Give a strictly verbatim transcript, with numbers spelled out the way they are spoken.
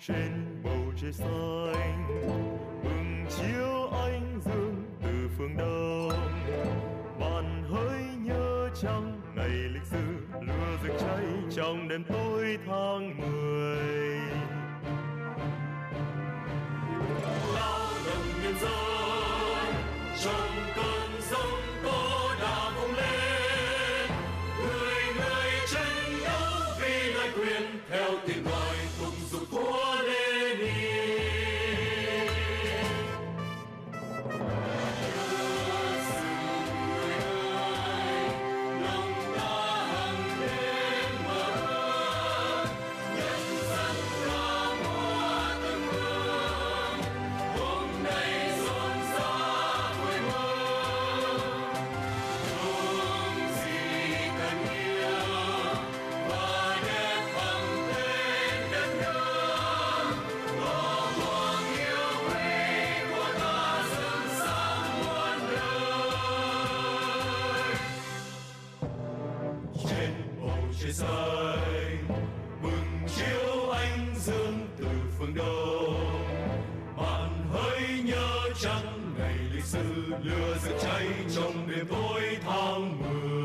trên bầu trời xanh, bừng chiếu ánh dương từ phương đông. Bạn hãy nhớ chăng ngày lịch sử lửa rực cháy trong đêm tối tháng mười. Lao động nhân dân trong cơn giông tố đã vung lên, người người tranh đấu vì lại quyền theo tiếng gọi thúc giục của Lenin. Xanh bừng chiếu ánh dương từ phương đông. Bạn hãy nhớ chăng ngày lịch sử lửa rực cháy trong đêm tối tháng mười.